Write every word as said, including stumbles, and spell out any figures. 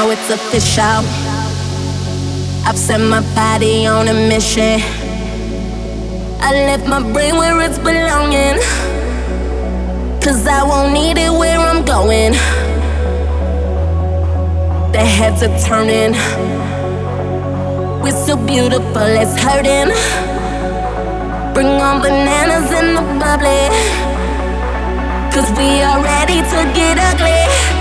now it's official. I've set my body on a mission. I left my brain where it's belonging, 'cause I won't need it where I'm going. The heads are turning. We're so beautiful, it's hurting. Bring on bananas in the bubbly, 'cause we are ready to get ugly.